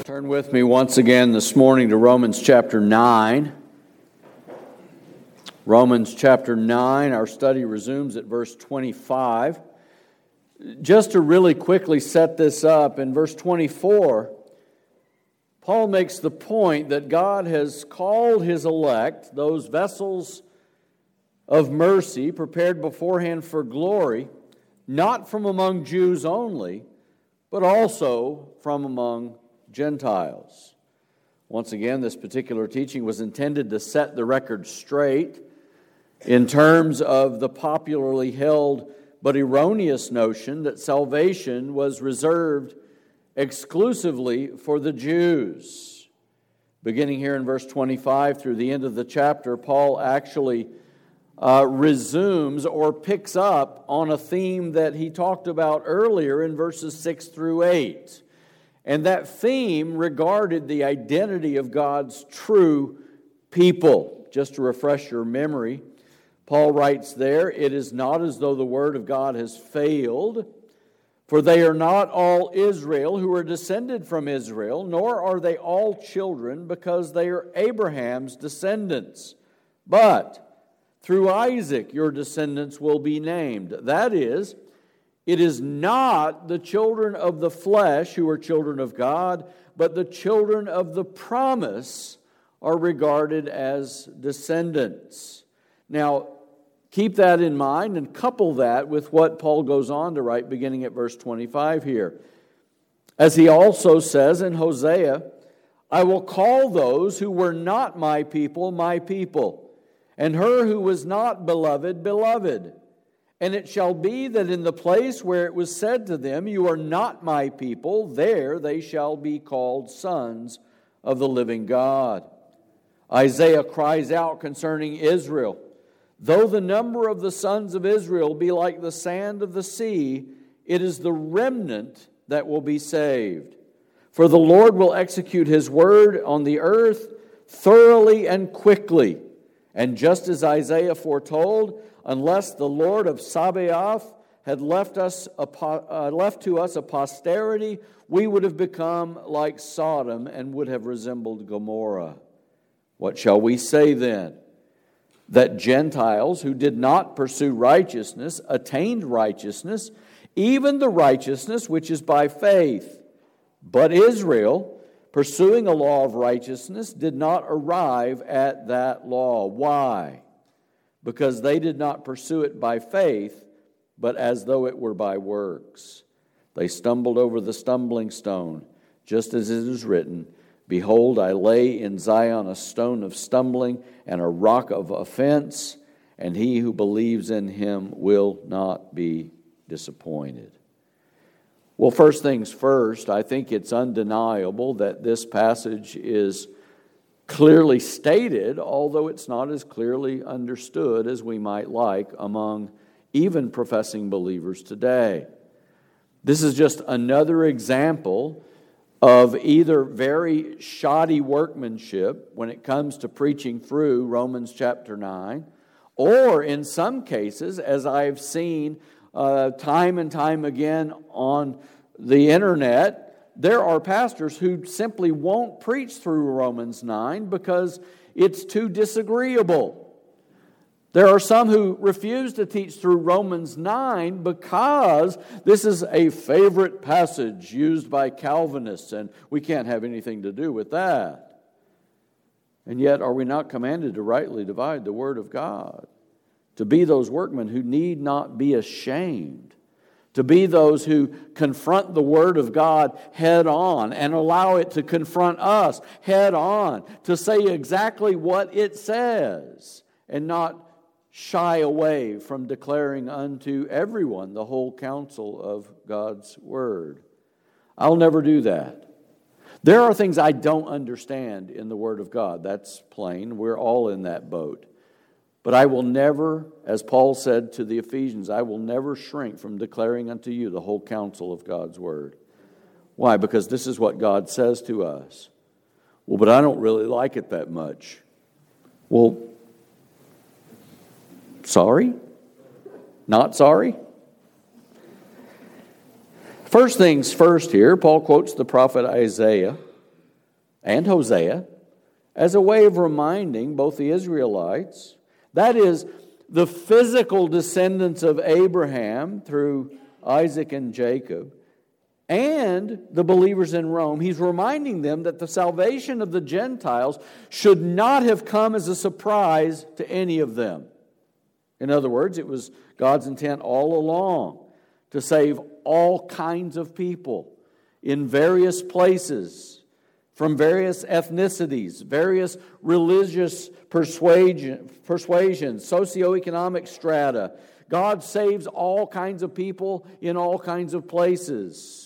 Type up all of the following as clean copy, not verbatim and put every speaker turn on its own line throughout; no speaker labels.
Turn with me once again this morning to Romans chapter 9. Romans chapter 9, our study resumes at verse 25. Just to really quickly set this up, in verse 24, Paul makes the point that God has called His elect, those vessels of mercy prepared beforehand for glory, not from among Jews only, but also from among Gentiles. Once again, this particular teaching was intended to set the record straight in terms of the popularly held but erroneous notion that salvation was reserved exclusively for the Jews. Beginning here in verse 25 through the end of the chapter, Paul actually resumes or picks up on a theme that he talked about earlier in verses 6 through 8. And that theme regarded the identity of God's true people. Just to refresh your memory, Paul writes there, "It is not as though the word of God has failed, for they are not all Israel who are descended from Israel, nor are they all children because they are Abraham's descendants. But through Isaac your descendants will be named. That is, it is not the children of the flesh who are children of God, but the children of the promise are regarded as descendants." Now, keep that in mind and couple that with what Paul goes on to write beginning at verse 25 here. As he also says in Hosea, "I will call those who were not my people, and her who was not beloved, beloved. And it shall be that in the place where it was said to them, 'You are not my people,' there they shall be called sons of the living God." Isaiah cries out concerning Israel, "Though the number of the sons of Israel be like the sand of the sea, it is the remnant that will be saved. For the Lord will execute His word on the earth thoroughly and quickly. And just as Isaiah foretold, unless the Lord of Sabaoth had left to us a posterity, we would have become like Sodom and would have resembled Gomorrah. What shall we say then? That Gentiles who did not pursue righteousness attained righteousness, even the righteousness which is by faith. But Israel, pursuing a law of righteousness, did not arrive at that law." Why? Because they did not pursue it by faith, but as though it were by works. They stumbled over the stumbling stone, just as it is written, "Behold, I lay in Zion a stone of stumbling and a rock of offense, and he who believes in him will not be disappointed." Well, first things first, I think it's undeniable that this passage is clearly stated, although it's not as clearly understood as we might like among even professing believers today. This is just another example of either very shoddy workmanship when it comes to preaching through Romans chapter 9, or in some cases, as I've seen time and time again on the internet, there are pastors who simply won't preach through Romans 9 because it's too disagreeable. There are some who refuse to teach through Romans 9 because this is a favorite passage used by Calvinists, and we can't have anything to do with that. And yet, are we not commanded to rightly divide the Word of God? To be those workmen who need not be ashamed. To be those who confront the Word of God head on and allow it to confront us head on. To say exactly what it says and not shy away from declaring unto everyone the whole counsel of God's Word. I'll never do that. There are things I don't understand in the Word of God. That's plain. We're all in that boat. But I will never, as Paul said to the Ephesians, I will never shrink from declaring unto you the whole counsel of God's Word. Why? Because this is what God says to us. Well, but I don't really like it that much. Well, sorry? Not sorry? First things first here, Paul quotes the prophet Isaiah and Hosea as a way of reminding both the Israelites, that is, the physical descendants of Abraham through Isaac and Jacob, and the believers in Rome. He's reminding them that the salvation of the Gentiles should not have come as a surprise to any of them. In other words, it was God's intent all along to save all kinds of people in various places, from various ethnicities, various religious persuasions, socioeconomic strata. God saves all kinds of people in all kinds of places.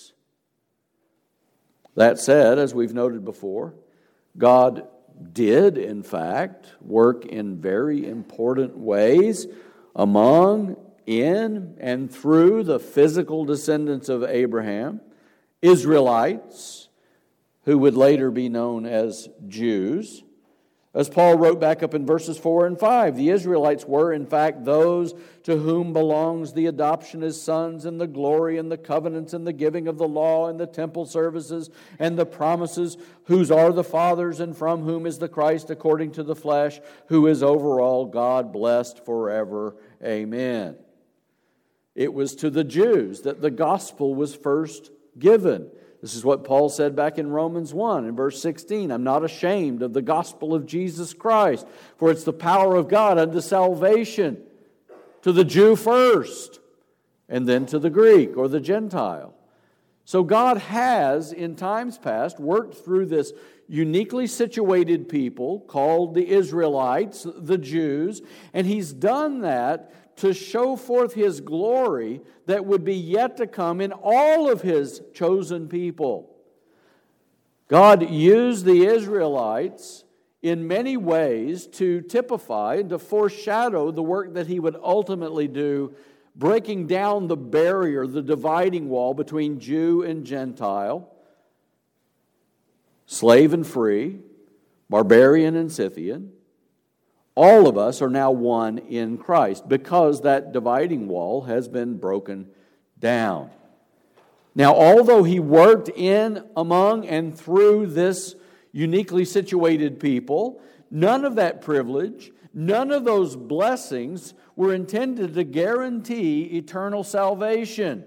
That said, as we've noted before, God did, in fact, work in very important ways among, in, and through the physical descendants of Abraham, Israelites, who would later be known as Jews. As Paul wrote back up in verses 4 and 5, the Israelites were, in fact, those to whom belongs the adoption as sons and the glory and the covenants and the giving of the law and the temple services and the promises, whose are the fathers and from whom is the Christ according to the flesh, who is over all God blessed forever. Amen. It was to the Jews that the gospel was first given. This is what Paul said back in Romans 1 in verse 16. I'm not ashamed of the gospel of Jesus Christ, for it's the power of God unto salvation to the Jew first, and then to the Greek or the Gentile. So God has, in times past, worked through this uniquely situated people called the Israelites, the Jews, and He's done that to show forth His glory that would be yet to come in all of His chosen people. God used the Israelites in many ways to typify and to foreshadow the work that He would ultimately do, breaking down the barrier, the dividing wall between Jew and Gentile, slave and free, barbarian and Scythian. All of us are now one in Christ because that dividing wall has been broken down. Now, although He worked in, among, and through this uniquely situated people, none of that privilege, none of those blessings were intended to guarantee eternal salvation.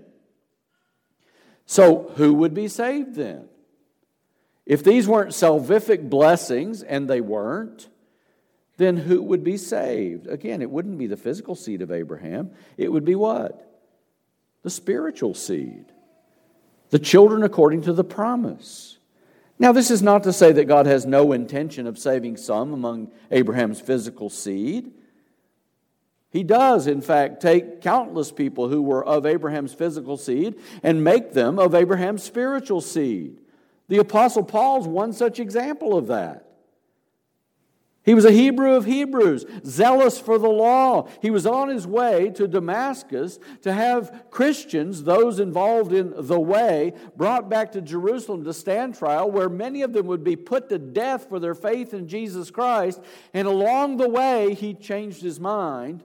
So, who would be saved then? If these weren't salvific blessings, and they weren't, then who would be saved? Again, it wouldn't be the physical seed of Abraham. It would be what? The spiritual seed. The children according to the promise. Now, this is not to say that God has no intention of saving some among Abraham's physical seed. He does, in fact, take countless people who were of Abraham's physical seed and make them of Abraham's spiritual seed. The Apostle Paul's one such example of that. He was a Hebrew of Hebrews, zealous for the law. He was on his way to Damascus to have Christians, those involved in the way, brought back to Jerusalem to stand trial, where many of them would be put to death for their faith in Jesus Christ. And along the way, he changed his mind.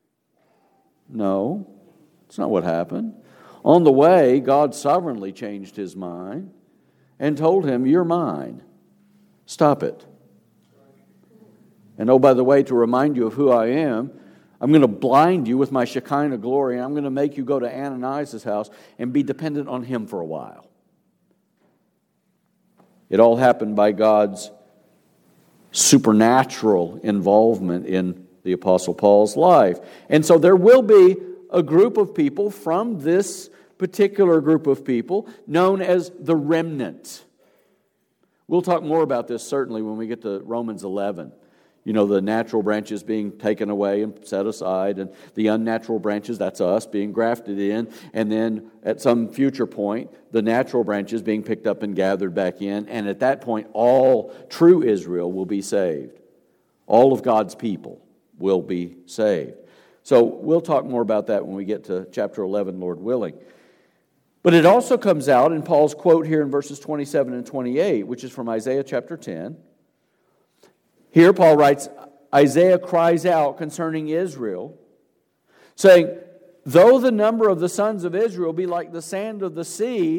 No, that's not what happened. On the way, God sovereignly changed his mind and told him, "You're mine. Stop it. And oh, by the way, to remind you of who I am, I'm going to blind you with my Shekinah glory, and I'm going to make you go to Ananias' house and be dependent on him for a while." It all happened by God's supernatural involvement in the Apostle Paul's life. And so there will be a group of people from this particular group of people known as the remnant. We'll talk more about this certainly when we get to Romans 11. You know, the natural branches being taken away and set aside, and the unnatural branches, that's us, being grafted in, and then at some future point, the natural branches being picked up and gathered back in, and at that point, all true Israel will be saved. All of God's people will be saved. So we'll talk more about that when we get to chapter 11, Lord willing. But it also comes out in Paul's quote here in verses 27 and 28, which is from Isaiah chapter 10. Here Paul writes, Isaiah cries out concerning Israel, saying, "Though the number of the sons of Israel be like the sand of the sea,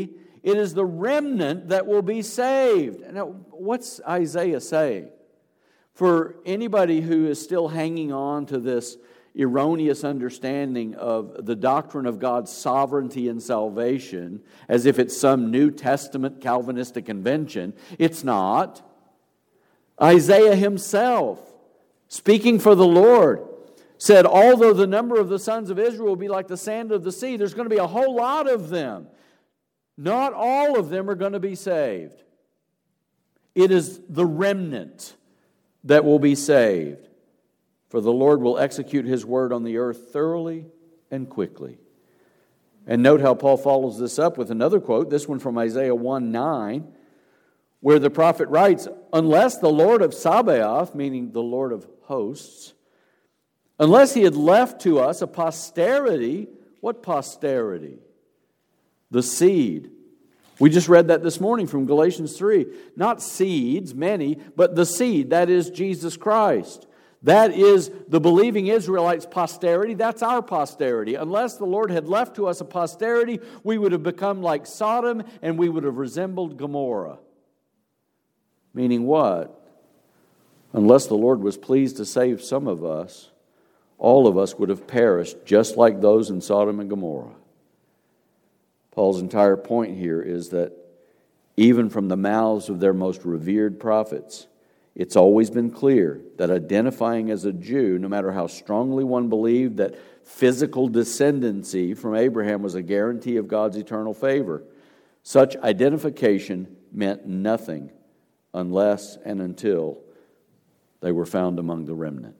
It is the remnant that will be saved. Now, what's Isaiah saying? For anybody who is still hanging on to this erroneous understanding of the doctrine of God's sovereignty and salvation as if it's some New Testament Calvinistic invention, it's not. Isaiah himself, speaking for the Lord, said, although the number of the sons of Israel will be like the sand of the sea, there's going to be a whole lot of them. Not all of them are going to be saved. It is the remnant that will be saved. For the Lord will execute His word on the earth thoroughly and quickly. And note how Paul follows this up with another quote, this one from Isaiah 1:9, where the prophet writes, unless the Lord of Sabaoth, meaning the Lord of hosts, unless He had left to us a posterity. What posterity? The seed. We just read that this morning from Galatians 3. Not seeds, many, but the seed, that is Jesus Christ. That is the believing Israelites' posterity. That's our posterity. Unless the Lord had left to us a posterity, we would have become like Sodom and we would have resembled Gomorrah. Meaning what? Unless the Lord was pleased to save some of us, all of us would have perished just like those in Sodom and Gomorrah. Paul's entire point here is that even from the mouths of their most revered prophets, it's always been clear that identifying as a Jew, no matter how strongly one believed that physical descendancy from Abraham was a guarantee of God's eternal favor, such identification meant nothing unless and until they were found among the remnant.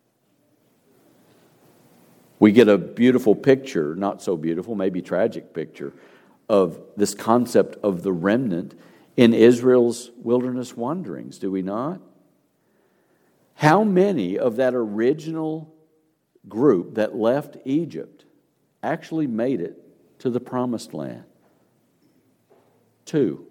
We get a beautiful picture, not so beautiful, maybe tragic picture, of this concept of the remnant in Israel's wilderness wanderings, do we not? How many of that original group that left Egypt actually made it to the Promised Land? Two.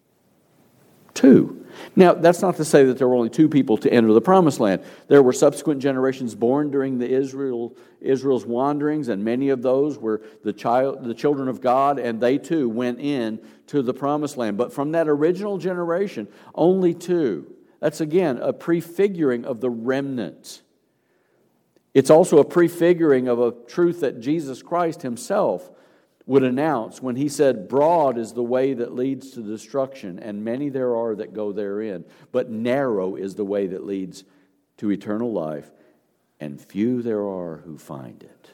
Now, that's not to say that there were only 2 people to enter the Promised Land. There were subsequent generations born during the Israel's wanderings, and many of those were the children of God, and they too went in to the Promised Land. But from that original generation, only 2. That's again a prefiguring of the remnant. It's also a prefiguring of a truth that Jesus Christ Himself would announce when He said, broad is the way that leads to destruction, and many there are that go therein. But narrow is the way that leads to eternal life, and few there are who find it.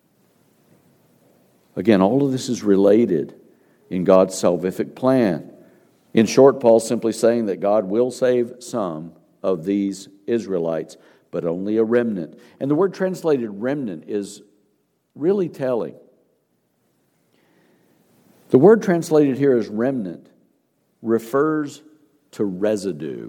Again, all of this is related in God's salvific plan. In short, Paul's simply saying that God will save some of these Israelites, but only a remnant. And the word translated remnant is really telling. The word translated here as remnant refers to residue.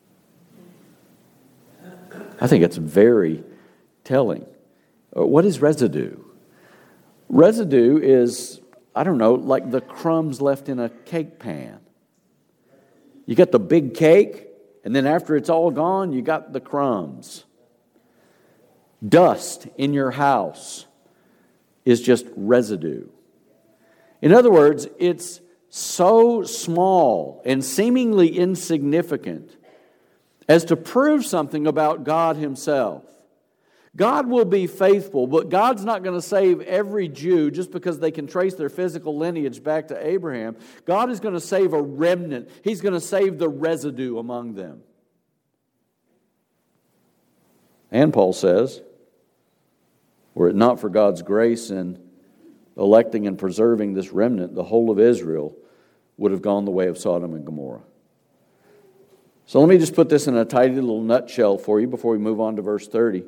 I think it's very telling. What is residue? Residue is, like the crumbs left in a cake pan. You got the big cake, and then after it's all gone, you got the crumbs. Dust in your house is just residue. In other words, it's so small and seemingly insignificant as to prove something about God Himself. God will be faithful, but God's not going to save every Jew just because they can trace their physical lineage back to Abraham. God is going to save a remnant. He's going to save the residue among them. And Paul says, were it not for God's grace in electing and preserving this remnant, the whole of Israel would have gone the way of Sodom and Gomorrah. So let me just put this in a tidy little nutshell for you before we move on to verse 30.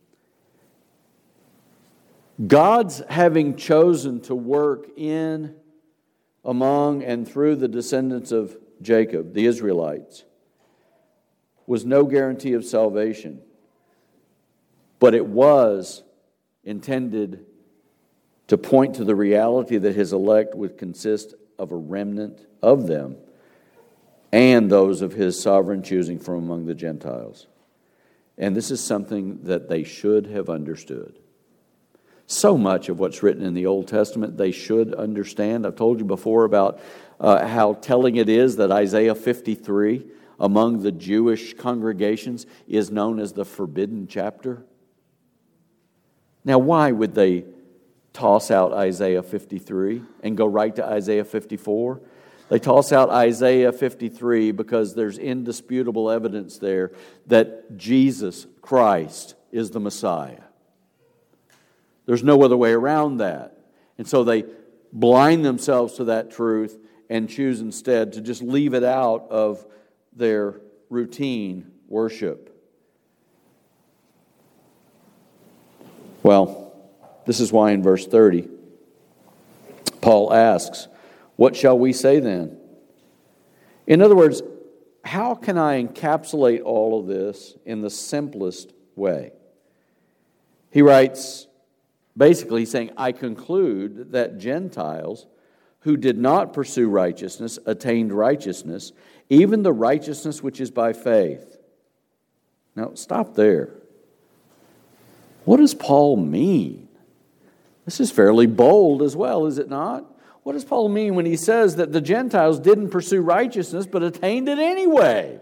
God's having chosen to work in, among, and through the descendants of Jacob, the Israelites, was no guarantee of salvation. But it was intended to point to the reality that His elect would consist of a remnant of them and those of His sovereign choosing from among the Gentiles. And this is something that they should have understood. So much of what's written in the Old Testament they should understand. I've told you before about how telling it is that Isaiah 53 among the Jewish congregations is known as the forbidden chapter. Now, why would they toss out Isaiah 53 and go right to Isaiah 54? They toss out Isaiah 53 because there's indisputable evidence there that Jesus Christ is the Messiah. There's no other way around that. And so they blind themselves to that truth and choose instead to just leave it out of their routine worship. Well, this is why in verse 30, Paul asks, "What shall we say then?" In other words, how can I encapsulate all of this in the simplest way? He writes, basically he's saying, I conclude that Gentiles who did not pursue righteousness attained righteousness, even the righteousness which is by faith. Now, stop there. What does Paul mean? This is fairly bold as well, is it not? What does Paul mean when he says that the Gentiles didn't pursue righteousness but attained it anyway?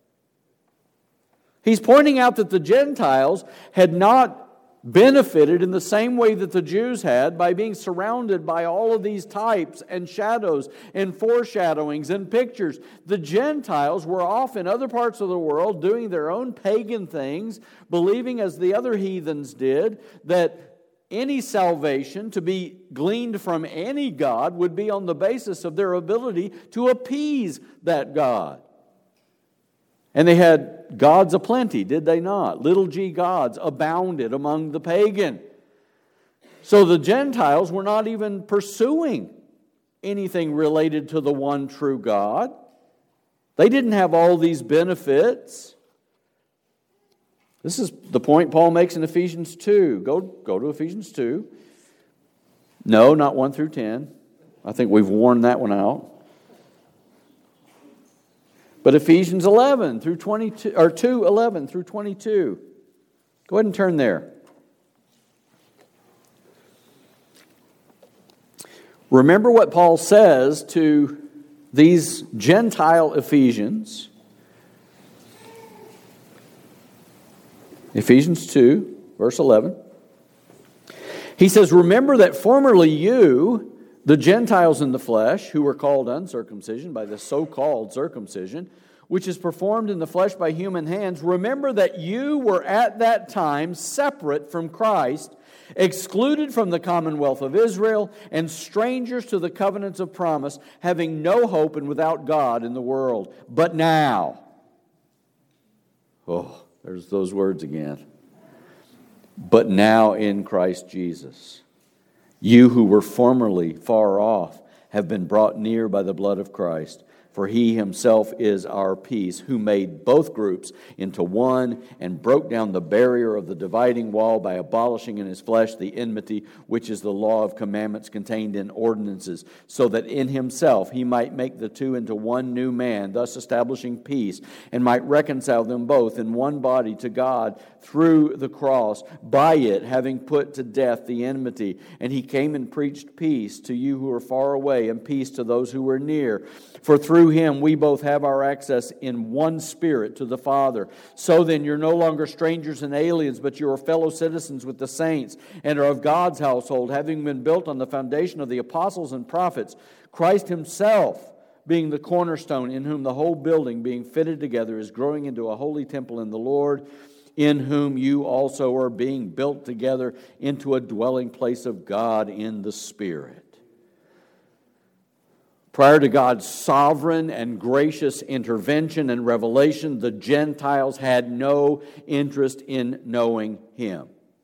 He's pointing out that the Gentiles had not benefited in the same way that the Jews had by being surrounded by all of these types and shadows and foreshadowings and pictures. The Gentiles were off in other parts of the world doing their own pagan things, believing as the other heathens did that any salvation to be gleaned from any god would be on the basis of their ability to appease that god. And they had gods aplenty, did they not? Little g gods abounded among the pagan. So the Gentiles were not even pursuing anything related to the one true God. They didn't have all these benefits. This is the point Paul makes in Ephesians 2. Go to Ephesians 2. No, not 1 through 10. I think we've worn that one out. But Ephesians 11 through 22, or 2:11 through 22. Go ahead and turn there. Remember what Paul says to these Gentile Ephesians. Ephesians 2, verse 11. He says, "Remember that formerly you, the Gentiles in the flesh, who were called uncircumcision by the so-called circumcision, which is performed in the flesh by human hands, remember that you were at that time separate from Christ, excluded from the commonwealth of Israel, and strangers to the covenants of promise, having no hope and without God in the world. But now," oh, there's those words again. "But now in Christ Jesus, you who were formerly far off have been brought near by the blood of Christ. For he himself is our peace, who made both groups into one and broke down the barrier of the dividing wall by abolishing in his flesh the enmity, which is the law of commandments contained in ordinances, so that in himself he might make the two into one new man, thus establishing peace, and might reconcile them both in one body to God through the cross, by it having put to death the enmity. And he came and preached peace to you who are far away, and peace to those who were near. For through him we both have our access in one Spirit to the Father. So then you're no longer strangers and aliens, but you are fellow citizens with the saints, and are of God's household, having been built on the foundation of the apostles and prophets, Christ himself being the cornerstone, in whom the whole building being fitted together is growing into a holy temple in the Lord, in whom you also are being built together into a dwelling place of God in the Spirit." Prior to God's sovereign and gracious intervention and revelation, the Gentiles had no interest in knowing Him.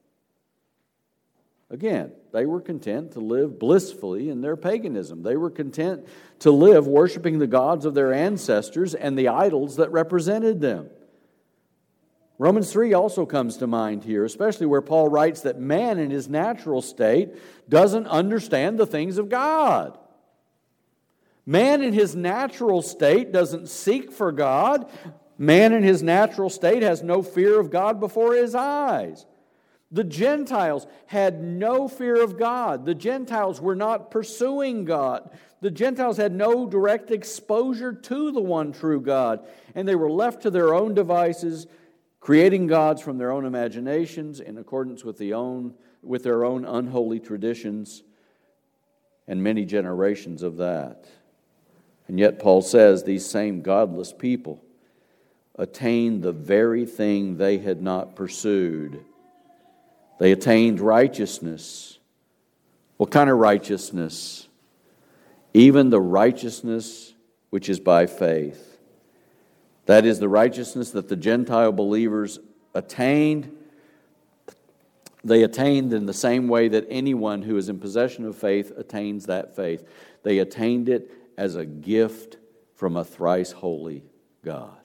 Again, they were content to live blissfully in their paganism. They were content to live worshiping the gods of their ancestors and the idols that represented them. Romans 3 also comes to mind here, especially where Paul writes that man in his natural state doesn't understand the things of God. Man in his natural state doesn't seek for God. Man in his natural state has no fear of God before his eyes. The Gentiles had no fear of God. The Gentiles were not pursuing God. The Gentiles had no direct exposure to the one true God. And they were left to their own devices, creating gods from their own imaginations in accordance with their own unholy traditions, and many generations of that. And yet Paul says these same godless people attained the very thing they had not pursued. They attained righteousness. What kind of righteousness? Even the righteousness which is by faith. That is the righteousness that the Gentile believers attained. They attained in the same way that anyone who is in possession of faith attains that faith. They attained it as a gift from a thrice holy God.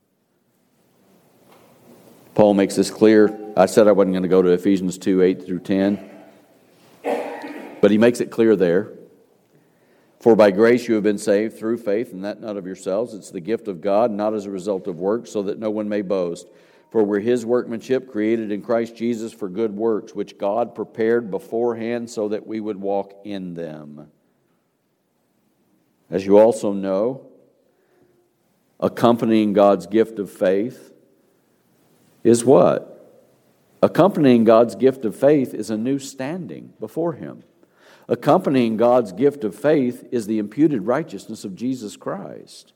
Paul makes this clear. I said I wasn't going to go to Ephesians 2, 8 through 10. But he makes it clear there. For by grace you have been saved through faith, and that not of yourselves. It's the gift of God, not as a result of works, so that no one may boast. For we're His workmanship, created in Christ Jesus for good works, which God prepared beforehand so that we would walk in them. As you also know, accompanying God's gift of faith is what? Accompanying God's gift of faith is a new standing before Him. Accompanying God's gift of faith is the imputed righteousness of Jesus Christ.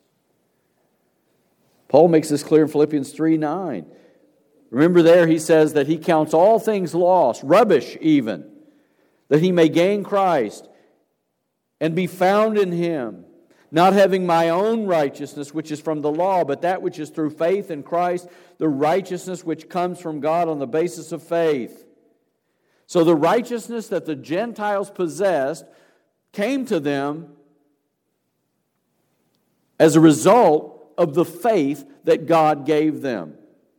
Paul makes this clear in Philippians 3:9. Remember there he says that he counts all things lost, rubbish even, that he may gain Christ and be found in Him, not having my own righteousness which is from the law, but that which is through faith in Christ, the righteousness which comes from God on the basis of faith. So the righteousness that the Gentiles possessed came to them as a result of the faith that God gave them.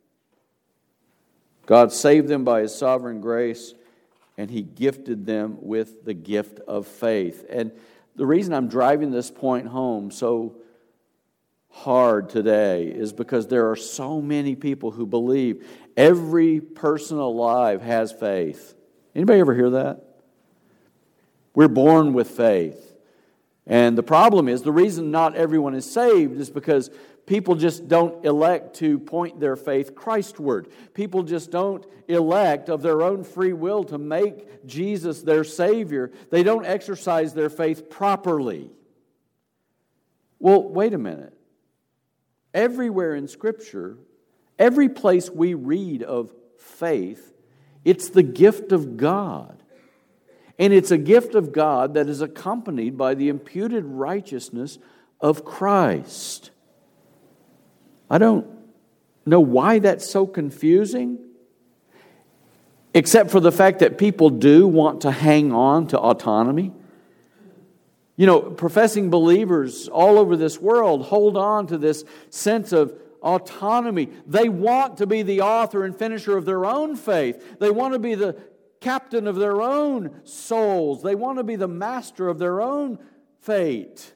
God saved them by His sovereign grace, and He gifted them with the gift of faith. And the reason I'm driving this point home so hard today is because there are so many people who believe every person alive has faith. Anybody ever hear that? We're born with faith. And the problem is, the reason not everyone is saved is because people just don't elect to point their faith Christward. People just don't elect of their own free will to make Jesus their Savior. They don't exercise their faith properly. Well, wait a minute. Everywhere in Scripture, every place we read of faith, it's the gift of God. And it's a gift of God that is accompanied by the imputed righteousness of Christ. I don't know why that's so confusing, except for the fact that people do want to hang on to autonomy. You know, professing believers all over this world hold on to this sense of autonomy. They want to be the author and finisher of their own faith. They want to be the captain of their own souls. They want to be the master of their own fate.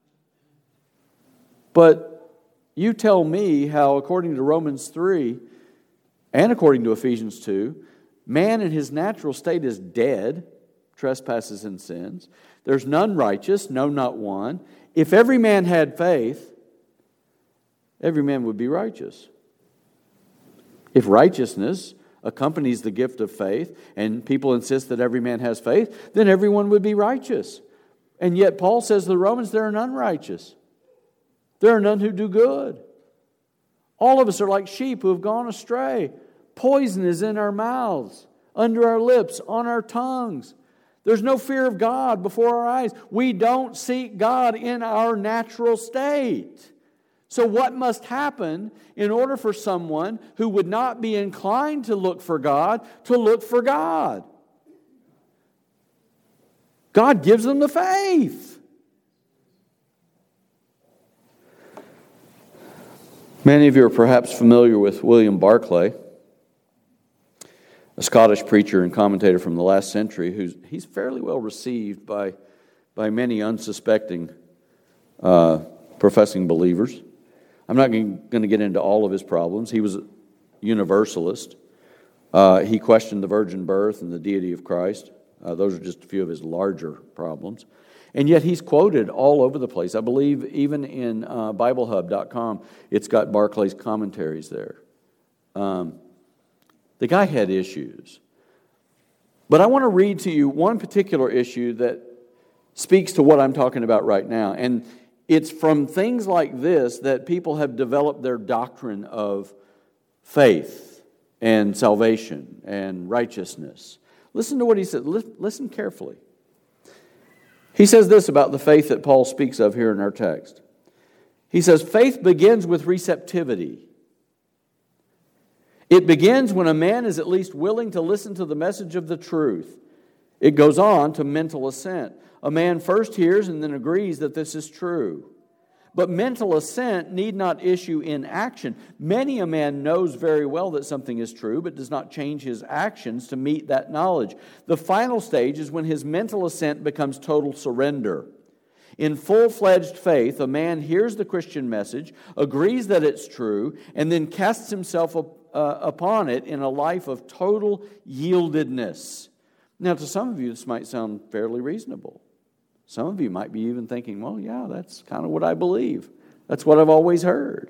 But you tell me how, according to Romans 3 and according to Ephesians 2, man in his natural state is dead, trespasses and sins. There's none righteous, no, not one. If every man had faith, every man would be righteous. If righteousness accompanies the gift of faith, and people insist that every man has faith, then everyone would be righteous. And yet Paul says to the Romans, there are none righteous. There are none who do good. All of us are like sheep who have gone astray. Poison is in our mouths, under our lips, on our tongues. There's no fear of God before our eyes. We don't seek God in our natural state. So what must happen in order for someone who would not be inclined to look for God to look for God? God gives them the faith. Many of you are perhaps familiar with William Barclay, a Scottish preacher and commentator from the last century. He's fairly well received by many unsuspecting professing believers. I'm not going to get into all of his problems. He was a universalist. He questioned the virgin birth and the deity of Christ. Those are just a few of his larger problems. And yet he's quoted all over the place. I believe even in BibleHub.com, it's got Barclay's commentaries there. The guy had issues. But I want to read to you one particular issue that speaks to what I'm talking about right now. And it's from things like this that people have developed their doctrine of faith and salvation and righteousness. Listen to what he said. Listen carefully. He says this about the faith that Paul speaks of here in our text. He says, faith begins with receptivity. It begins when a man is at least willing to listen to the message of the truth. It goes on to mental assent. A man first hears and then agrees that this is true. But mental assent need not issue in action. Many a man knows very well that something is true, but does not change his actions to meet that knowledge. The final stage is when his mental assent becomes total surrender. In full-fledged faith, a man hears the Christian message, agrees that it's true, and then casts himself upon it in a life of total yieldedness. Now, to some of you, this might sound fairly reasonable. Some of you might be even thinking, well, yeah, that's kind of what I believe. That's what I've always heard.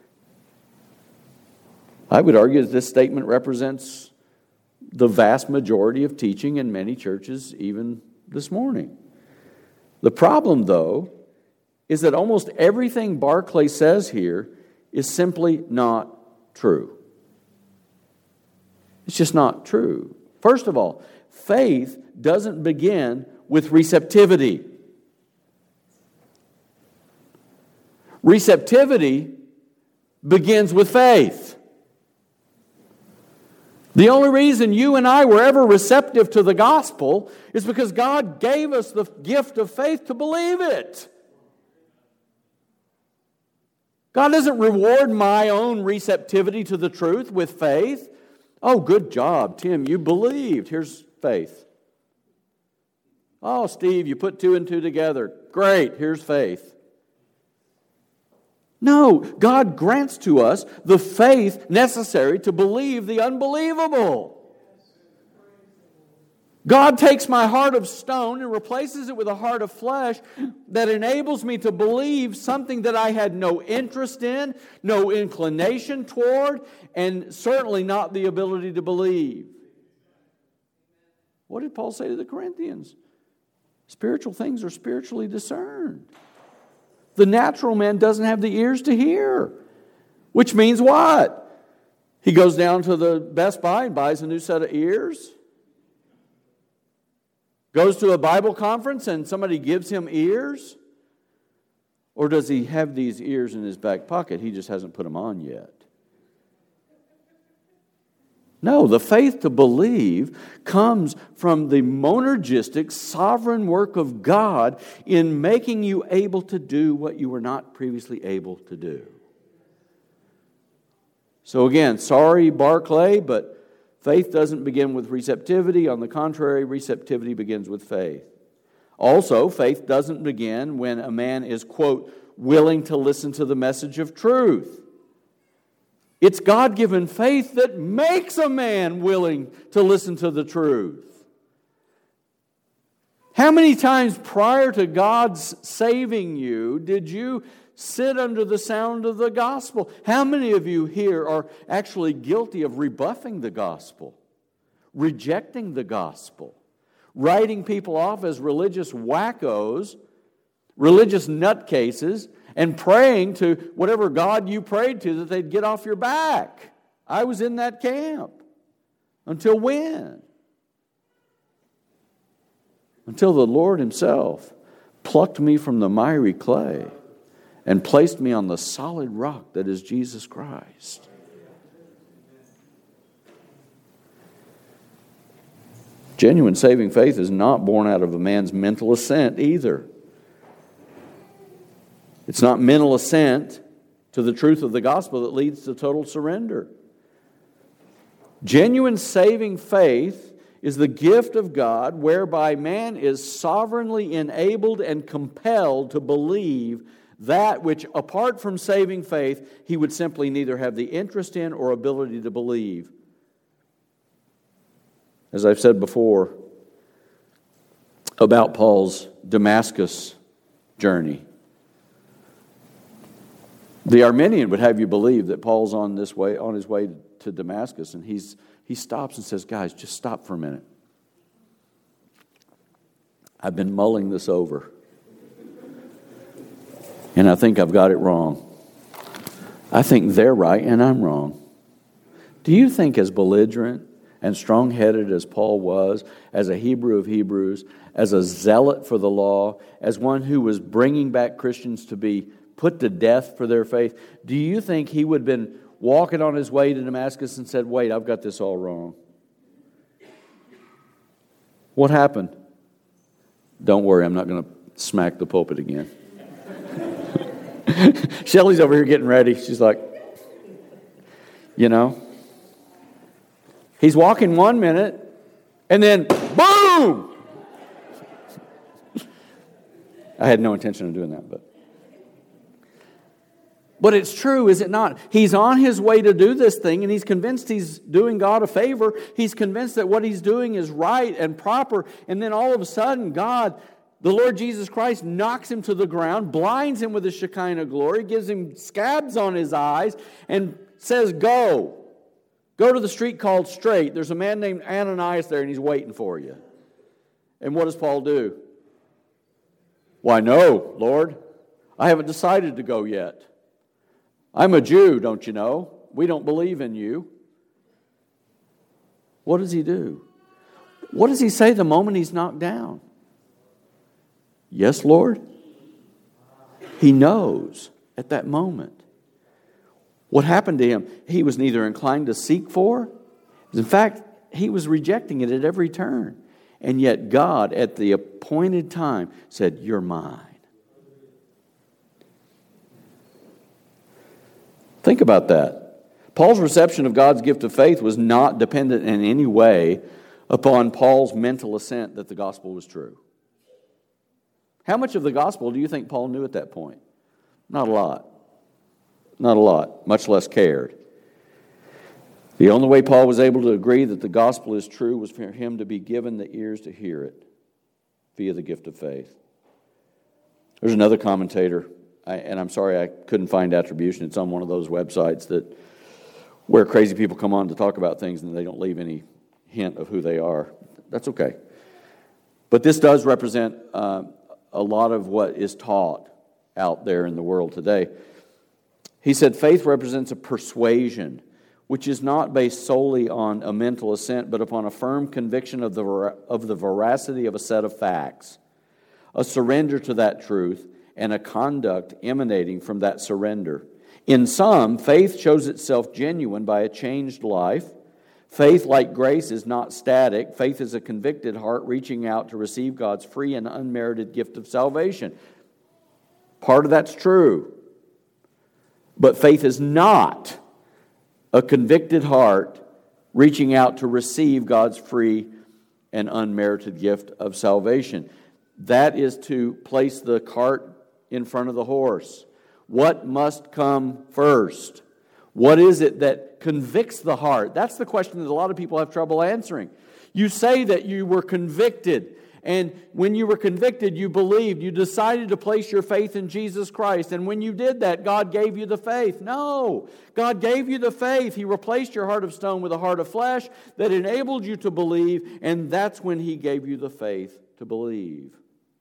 I would argue that this statement represents the vast majority of teaching in many churches even this morning. The problem, though, is that almost everything Barclay says here is simply not true. It's just not true. First of all, faith doesn't begin with receptivity. Receptivity begins with faith. The only reason you and I were ever receptive to the gospel is because God gave us the gift of faith to believe it. God doesn't reward my own receptivity to the truth with faith. Oh, good job, Tim, you believed. Here's faith. Oh, Steve, you put 2 and 2 together. Great, here's faith. No, God grants to us the faith necessary to believe the unbelievable. God takes my heart of stone and replaces it with a heart of flesh that enables me to believe something that I had no interest in, no inclination toward, and certainly not the ability to believe. What did Paul say to the Corinthians? Spiritual things are spiritually discerned. The natural man doesn't have the ears to hear. Which means what? He goes down to the Best Buy and buys a new set of ears. Goes to a Bible conference and somebody gives him ears. Or does he have these ears in his back pocket? He just hasn't put them on yet. No, the faith to believe comes from the monergistic, sovereign work of God in making you able to do what you were not previously able to do. So again, sorry, Barclay, but faith doesn't begin with receptivity. On the contrary, receptivity begins with faith. Also, faith doesn't begin when a man is, quote, willing to listen to the message of truth. It's God-given faith that makes a man willing to listen to the truth. How many times prior to God's saving you did you sit under the sound of the gospel? How many of you here are actually guilty of rebuffing the gospel, rejecting the gospel, writing people off as religious wackos, religious nutcases, and praying to whatever God you prayed to that they'd get off your back? I was in that camp. Until when? Until the Lord Himself plucked me from the miry clay and placed me on the solid rock that is Jesus Christ. Genuine saving faith is not born out of a man's mental assent either. It's not mental assent to the truth of the gospel that leads to total surrender. Genuine saving faith is the gift of God whereby man is sovereignly enabled and compelled to believe that which, apart from saving faith, he would simply neither have the interest in or ability to believe. as I've said before, about Paul's Damascus journey. The Arminian would have you believe that Paul's on his way to Damascus, and he stops and says, guys, just stop for a minute. I've been mulling this over, and I think I've got it wrong. I think they're right and I'm wrong. Do you think as belligerent and strong-headed as Paul was, as a Hebrew of Hebrews, as a zealot for the law, as one who was bringing back Christians to be put to death for their faith, do you think he would have been walking on his way to Damascus and said, wait, I've got this all wrong? What happened? Don't worry, I'm not going to smack the pulpit again. Shelley's over here getting ready. She's like, he's walking 1 minute, and then boom! I had no intention of doing that, but it's true, is it not? He's on his way to do this thing, and he's convinced he's doing God a favor. He's convinced that what he's doing is right and proper, and then all of a sudden, God, the Lord Jesus Christ, knocks him to the ground, blinds him with the Shekinah glory, gives him scabs on his eyes, and says, Go to the street called Straight. There's a man named Ananias there, and he's waiting for you. And what does Paul do? Why, no, Lord, I haven't decided to go yet. I'm a Jew, don't you know? We don't believe in you. What does he do? What does he say the moment he's knocked down? Yes, Lord. He knows at that moment. What happened to him? He was neither inclined to seek for. In fact, he was rejecting it at every turn. And yet God, at the appointed time, said, you're mine. Think about that. Paul's reception of God's gift of faith was not dependent in any way upon Paul's mental assent that the gospel was true. How much of the gospel do you think Paul knew at that point? Not a lot. Not a lot, much less cared. The only way Paul was able to agree that the gospel is true was for him to be given the ears to hear it via the gift of faith. There's another commentator, and I'm sorry I couldn't find attribution. It's on one of those websites where crazy people come on to talk about things and they don't leave any hint of who they are. That's okay. But this does represent a lot of what is taught out there in the world today. He said faith represents a persuasion which is not based solely on a mental assent, but upon a firm conviction of the veracity of a set of facts, a surrender to that truth, and a conduct emanating from that surrender. In some, faith shows itself genuine by a changed life. Faith, like grace, is not static. Faith is a convicted heart reaching out to receive God's free and unmerited gift of salvation. Part of that's true. But faith is not a convicted heart reaching out to receive God's free and unmerited gift of salvation. That is to place the cart in front of the horse. What must come first? What is it that convicts the heart? That's the question that a lot of people have trouble answering. You say that you were convicted, and when you were convicted, you believed, you decided to place your faith in Jesus Christ, and when you did that, God gave you the faith. No, God gave you the faith. He replaced your heart of stone with a heart of flesh that enabled you to believe, and that's when He gave you the faith to believe.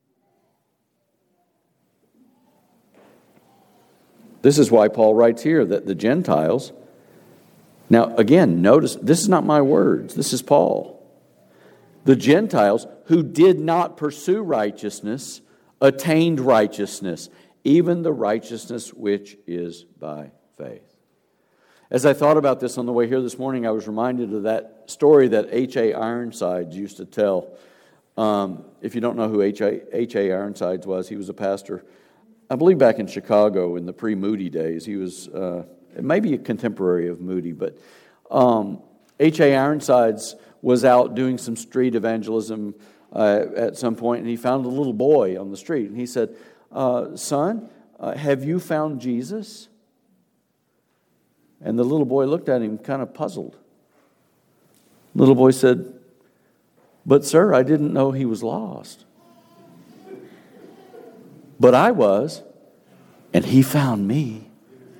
This is why Paul writes here that the Gentiles, now again, notice, this is not my words, this is Paul. The Gentiles who did not pursue righteousness attained righteousness, even the righteousness which is by faith. As I thought about this on the way here this morning, I was reminded of that story that H.A. Ironsides used to tell. If you don't know who H.A. Ironsides was, he was a pastor, I believe back in Chicago in the pre-Moody days. He was maybe a contemporary of Moody, but H.A. Ironsides was out doing some street evangelism at some point, and he found a little boy on the street, and he said, son, have you found Jesus? And the little boy looked at him kind of puzzled. Little boy said, But sir, I didn't know he was lost. But I was, and he found me.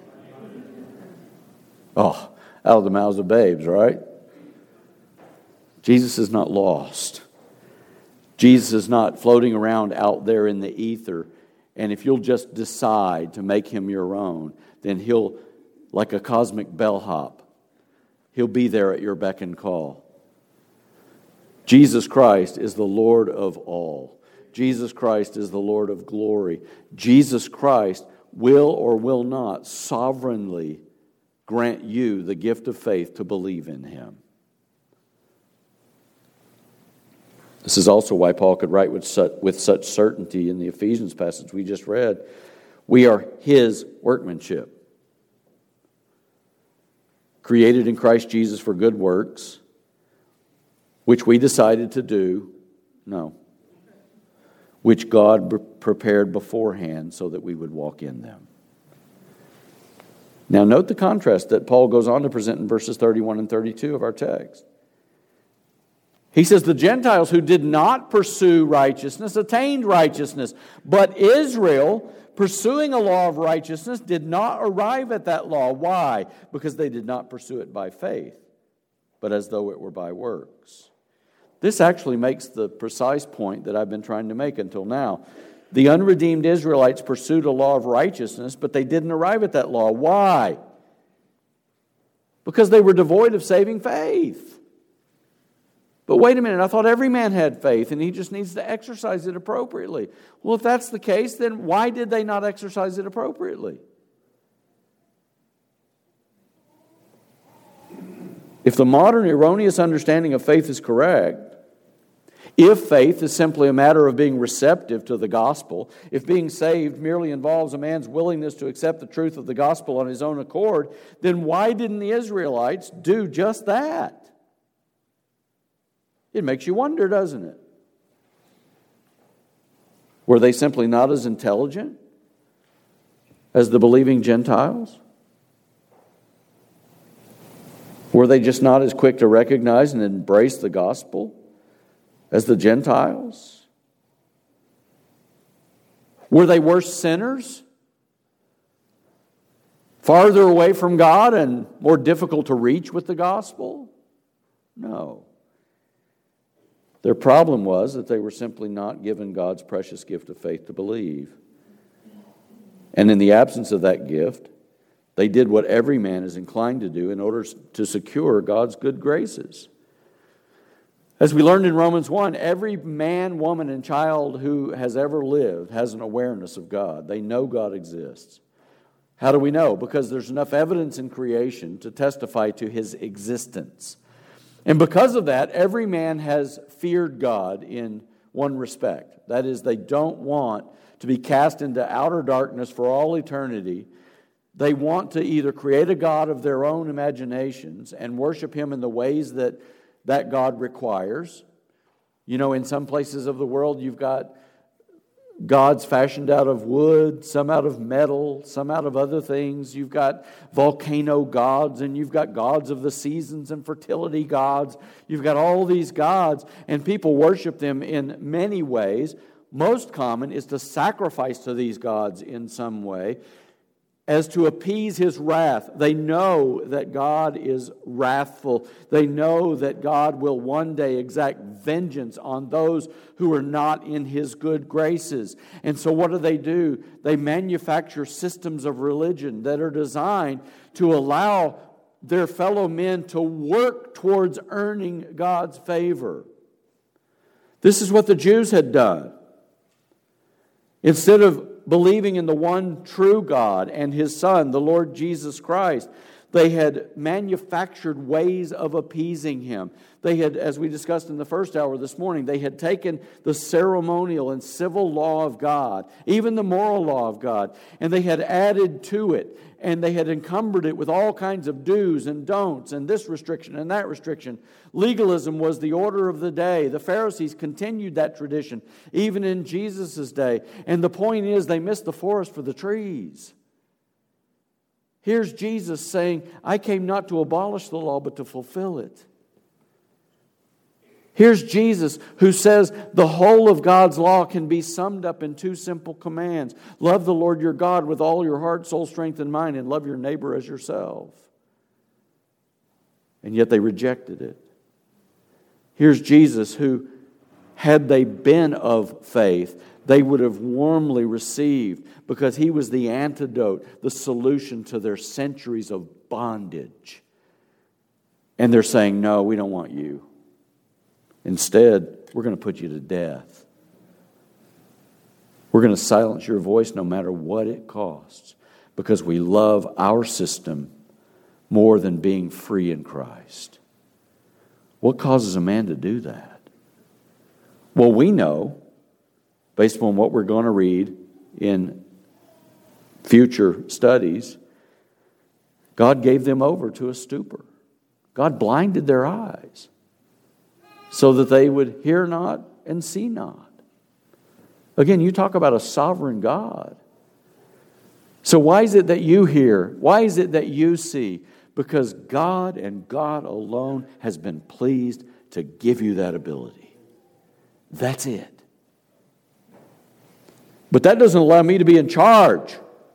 Oh, out of the mouths of babes, right? Jesus is not lost. Jesus is not floating around out there in the ether. And if you'll just decide to make him your own, then he'll, like a cosmic bellhop, he'll be there at your beck and call. Jesus Christ is the Lord of all. Jesus Christ is the Lord of glory. Jesus Christ will or will not sovereignly grant you the gift of faith to believe in him. This is also why Paul could write with such certainty in the Ephesians passage we just read. We are his workmanship, created in Christ Jesus for good works, which we decided to do. No. Which God prepared beforehand so that we would walk in them. Now note the contrast that Paul goes on to present in verses 31 and 32 of our text. He says, the Gentiles who did not pursue righteousness attained righteousness, but Israel, pursuing a law of righteousness, did not arrive at that law. Why? Because they did not pursue it by faith, but as though it were by works. This actually makes the precise point that I've been trying to make until now. The unredeemed Israelites pursued a law of righteousness, but they didn't arrive at that law. Why? Because they were devoid of saving faith. But wait a minute, I thought every man had faith and he just needs to exercise it appropriately. Well, if that's the case, then why did they not exercise it appropriately? If the modern erroneous understanding of faith is correct, if faith is simply a matter of being receptive to the gospel, if being saved merely involves a man's willingness to accept the truth of the gospel on his own accord, then why didn't the Israelites do just that? It makes you wonder, doesn't it? Were they simply not as intelligent as the believing Gentiles? Were they just not as quick to recognize and embrace the gospel as the Gentiles? Were they worse sinners? Farther away from God and more difficult to reach with the gospel? No. Their problem was that they were simply not given God's precious gift of faith to believe. And in the absence of that gift, they did what every man is inclined to do in order to secure God's good graces. As we learned in Romans 1, every man, woman, and child who has ever lived has an awareness of God. They know God exists. How do we know? Because there's enough evidence in creation to testify to his existence. And because of that, every man has feared God in one respect. That is, they don't want to be cast into outer darkness for all eternity. They want to either create a God of their own imaginations and worship him in the ways that God requires. You know, in some places of the world, you've got gods fashioned out of wood, some out of metal, some out of other things. You've got volcano gods, and you've got gods of the seasons and fertility gods. You've got all these gods, and people worship them in many ways. Most common is to sacrifice to these gods in some way as to appease his wrath. They know that God is wrathful. They know that God will one day exact vengeance on those who are not in his good graces. And so what do? They manufacture systems of religion that are designed to allow their fellow men to work towards earning God's favor. This is what the Jews had done. Instead of believing in the one true God and his Son, the Lord Jesus Christ, they had manufactured ways of appeasing him. They had, as we discussed in the first hour this morning, they had taken the ceremonial and civil law of God, even the moral law of God, and they had added to it, and they had encumbered it with all kinds of do's and don'ts, and this restriction and that restriction. Legalism was the order of the day. The Pharisees continued that tradition, even in Jesus' day. And the point is, they missed the forest for the trees. Here's Jesus saying, I came not to abolish the law, but to fulfill it. Here's Jesus who says the whole of God's law can be summed up in 2 simple commands. Love the Lord your God with all your heart, soul, strength, and mind, and love your neighbor as yourself. And yet they rejected it. Here's Jesus who, had they been of faith, they would have warmly received, because He was the antidote, the solution to their centuries of bondage. And they're saying, no, we don't want you. Instead, we're going to put you to death. We're going to silence your voice no matter what it costs, because we love our system more than being free in Christ. What causes a man to do that? Well, we know, based upon what we're going to read in future studies, God gave them over to a stupor. God blinded their eyes so that they would hear not and see not. Again, you talk about a sovereign God. So why is it that you hear? Why is it that you see? Because God and God alone has been pleased to give you that ability. That's it. But that doesn't allow me to be in charge.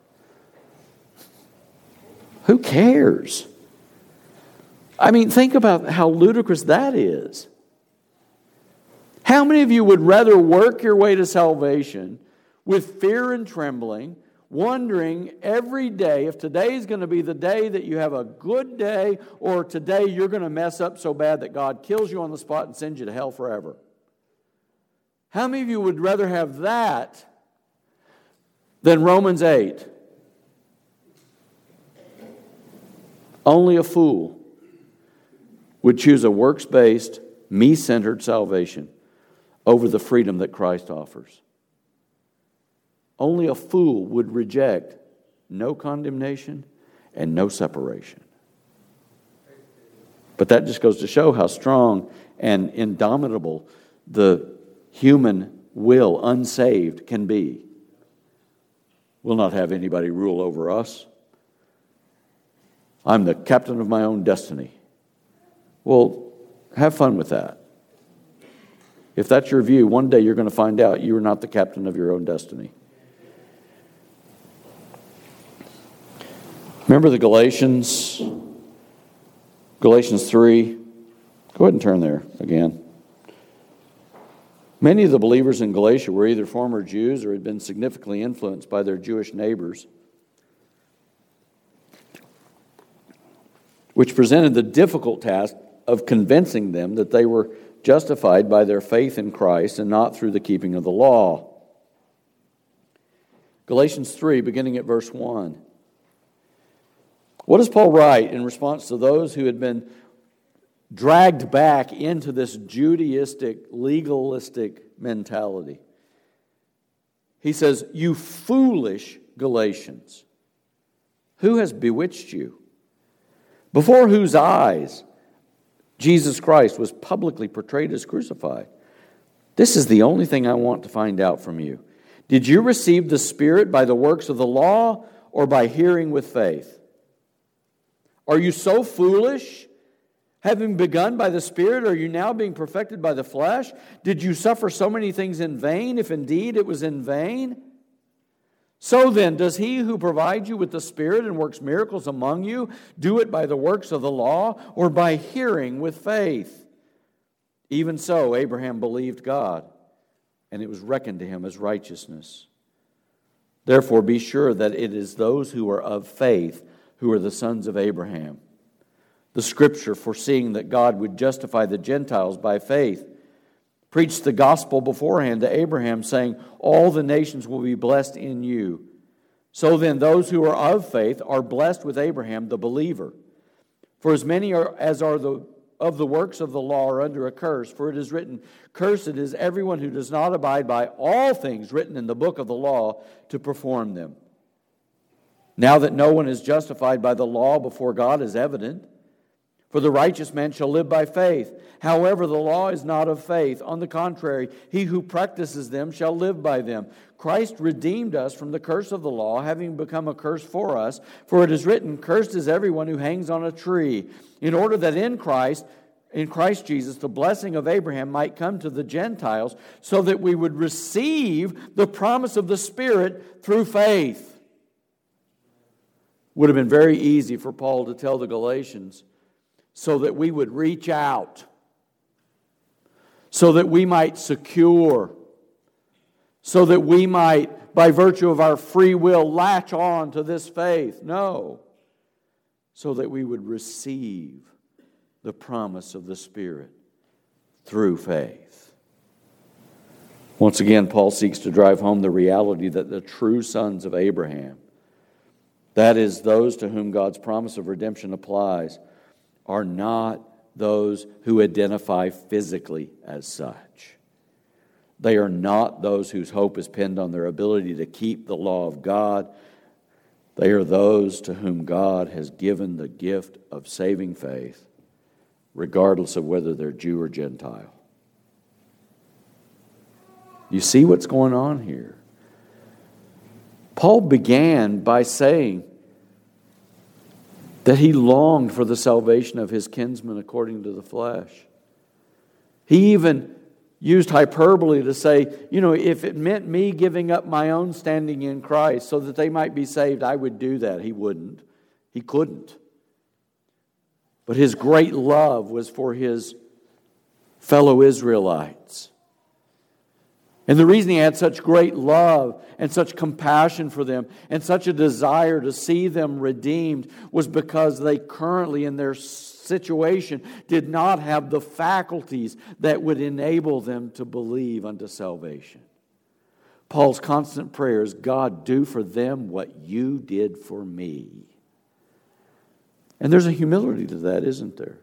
Who cares? I mean, think about how ludicrous that is. How many of you would rather work your way to salvation with fear and trembling, wondering every day if today is going to be the day that you have a good day, or today you're going to mess up so bad that God kills you on the spot and sends you to hell forever? How many of you would rather have that than Romans 8? Only a fool would choose a works-based, me-centered salvation over the freedom that Christ offers. Only a fool would reject no condemnation and no separation. But that just goes to show how strong and indomitable the human will, unsaved, can be. We'll not have anybody rule over us. I'm the captain of my own destiny. Well, have fun with that. If that's your view, one day you're going to find out you are not the captain of your own destiny. Remember the Galatians 3. Go ahead and turn there again. Many of the believers in Galatia were either former Jews or had been significantly influenced by their Jewish neighbors, which presented the difficult task of convincing them that they were justified by their faith in Christ and not through the keeping of the law. Galatians 3, beginning at verse 1. What does Paul write in response to those who had been dragged back into this Judaistic, legalistic mentality? He says, "You foolish Galatians, who has bewitched you? Before whose eyes Jesus Christ was publicly portrayed as crucified? This is the only thing I want to find out from you. Did you receive the Spirit by the works of the law or by hearing with faith? Are you so foolish? Having begun by the Spirit, are you now being perfected by the flesh? Did you suffer so many things in vain, if indeed it was in vain? So then, does He who provides you with the Spirit and works miracles among you do it by the works of the law or by hearing with faith? Even so, Abraham believed God, and it was reckoned to him as righteousness. Therefore, be sure that it is those who are of faith who are the sons of Abraham. The Scripture, foreseeing that God would justify the Gentiles by faith, preached the gospel beforehand to Abraham, saying, all the nations will be blessed in you. So then, those who are of faith are blessed with Abraham, the believer. For as many as are of the works of the law are under a curse, for it is written, cursed is everyone who does not abide by all things written in the book of the law to perform them. Now that no one is justified by the law before God is evident, for the righteous man shall live by faith. However, the law is not of faith. On the contrary, he who practices them shall live by them. Christ redeemed us from the curse of the law, having become a curse for us. For it is written, cursed is everyone who hangs on a tree, in order that in Christ in Christ Jesus, the blessing of Abraham might come to the Gentiles so that we would receive the promise of the Spirit through faith. Would have been very easy for Paul to tell the Galatians so that we would reach out, so that we might secure, so that we might, by virtue of our free will, latch on to this faith. No. So that we would receive the promise of the Spirit through faith. Once again, Paul seeks to drive home the reality that the true sons of Abraham, that is, those to whom God's promise of redemption applies, are not those who identify physically as such. They are not those whose hope is pinned on their ability to keep the law of God. They are those to whom God has given the gift of saving faith, regardless of whether they're Jew or Gentile. You see what's going on here? Paul began by saying that he longed for the salvation of his kinsmen according to the flesh. He even used hyperbole to say, if it meant me giving up my own standing in Christ so that they might be saved, I would do that. He wouldn't. He couldn't. But his great love was for his fellow Israelites. And the reason he had such great love and such compassion for them and such a desire to see them redeemed was because they currently, in their situation, did not have the faculties that would enable them to believe unto salvation. Paul's constant prayer is, God, do for them what you did for me. And there's a humility to that, isn't there?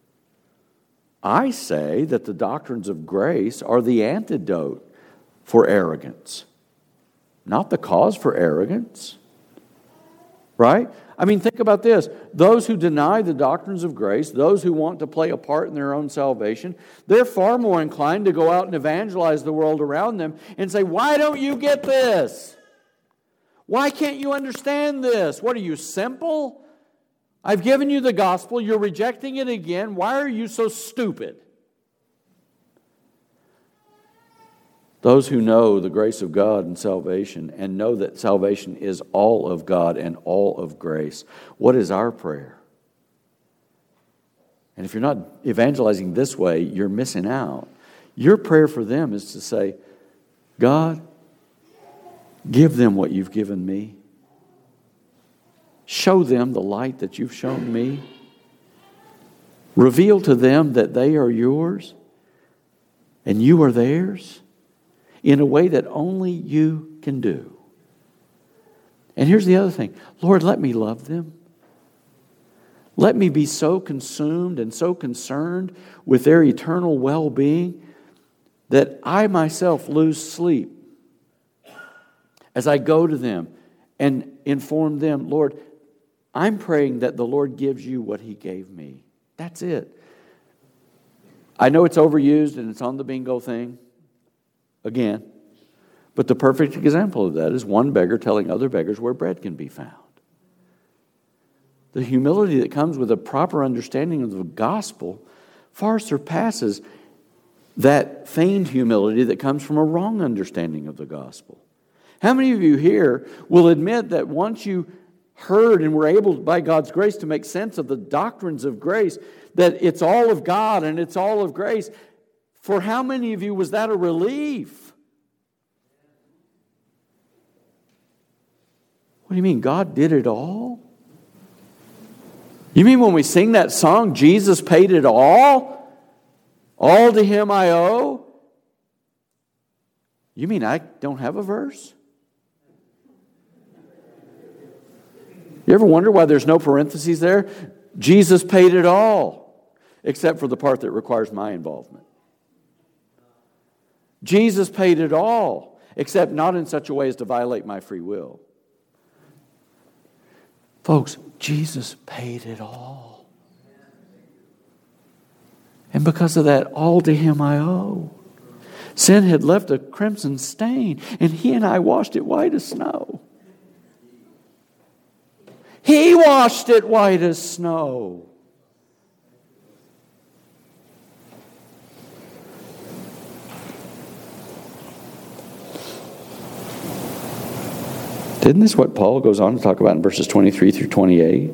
I say that the doctrines of grace are the antidote for arrogance, not the cause for arrogance. Right? I mean, think about this. Those who deny the doctrines of grace, those who want to play a part in their own salvation, they're far more inclined to go out and evangelize the world around them and say, why don't you get this? Why can't you understand this? What are you, simple? I've given you the gospel. You're rejecting it again. Why are you so stupid? Those who know the grace of God and salvation and know that salvation is all of God and all of grace, what is our prayer? And if you're not evangelizing this way, you're missing out. Your prayer for them is to say, God, give them what you've given me. Show them the light that you've shown me. Reveal to them that they are yours and you are theirs in a way that only you can do. And here's the other thing. Lord, let me love them. Let me be so consumed and so concerned with their eternal well-being that I myself lose sleep as I go to them and inform them, Lord, I'm praying that the Lord gives you what He gave me. That's it. I know it's overused and it's on the bingo thing again, but the perfect example of that is one beggar telling other beggars where bread can be found. The humility that comes with a proper understanding of the gospel far surpasses that feigned humility that comes from a wrong understanding of the gospel. How many of you here will admit that once you heard and were able, by God's grace, to make sense of the doctrines of grace, that it's all of God and it's all of grace? For how many of you was that a relief? What do you mean, God did it all? You mean when we sing that song, Jesus paid it all? All to Him I owe? You mean I don't have a verse? You ever wonder why there's no parentheses there? Jesus paid it all, except for the part that requires my involvement. Jesus paid it all, except not in such a way as to violate my free will. Folks, Jesus paid it all. And because of that, all to Him I owe. Sin had left a crimson stain, and He and I washed it white as snow. He washed it white as snow. Isn't this what Paul goes on to talk about in verses 23 through 28?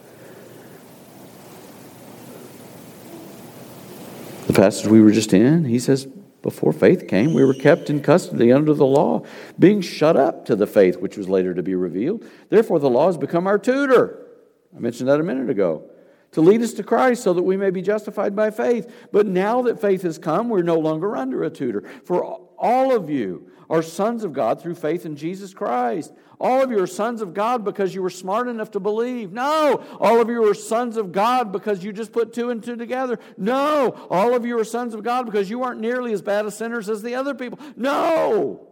The passage we were just in, he says, before faith came, we were kept in custody under the law, being shut up to the faith which was later to be revealed. Therefore, the law has become our tutor. I mentioned that a minute ago. To lead us to Christ so that we may be justified by faith. But now that faith has come, we're no longer under a tutor. For all of you are sons of God through faith in Jesus Christ. All of you are sons of God because you were smart enough to believe. No, all of you are sons of God because you just put two and two together. No, all of you are sons of God because you aren't nearly as bad as sinners as the other people. No.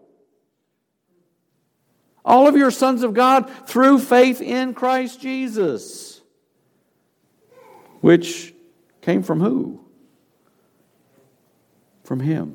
All of you are sons of God through faith in Christ Jesus. Which came from who? From Him.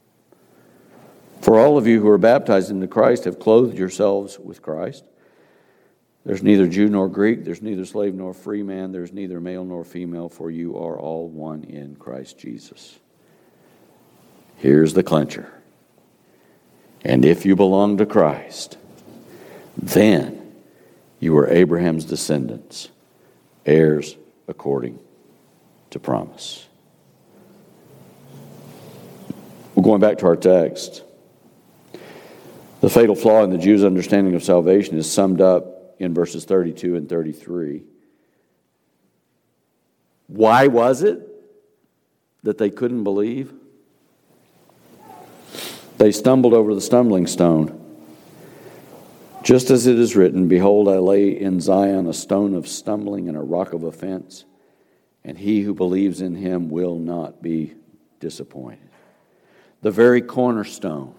For all of you who are baptized into Christ have clothed yourselves with Christ. There's neither Jew nor Greek, there's neither slave nor free man, there's neither male nor female, for you are all one in Christ Jesus. Here's the clincher. And if you belong to Christ, then you are Abraham's descendants, heirs according to promise. We're going back to our text. The fatal flaw in the Jews' understanding of salvation is summed up in verses 32 and 33. Why was it that they couldn't believe? They stumbled over the stumbling stone. Just as it is written, behold, I lay in Zion a stone of stumbling and a rock of offense, and he who believes in him will not be disappointed. The very cornerstone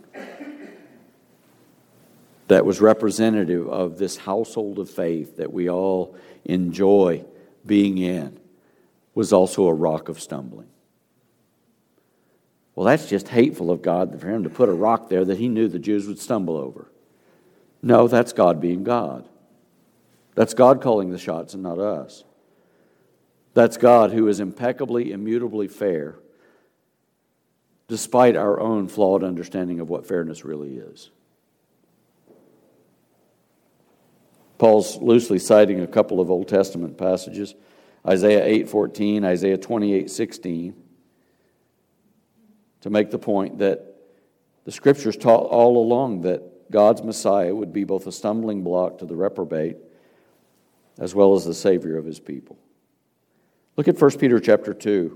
that was representative of this household of faith that we all enjoy being in was also a rock of stumbling. Well, that's just hateful of God for him to put a rock there that he knew the Jews would stumble over. No, that's God being God. That's God calling the shots and not us. That's God who is impeccably, immutably fair, despite our own flawed understanding of what fairness really is. Paul's loosely citing a couple of Old Testament passages, Isaiah 8:14, Isaiah 28:16, to make the point that the Scriptures taught all along that God's Messiah would be both a stumbling block to the reprobate as well as the Savior of His people. Look at 1 Peter chapter 2.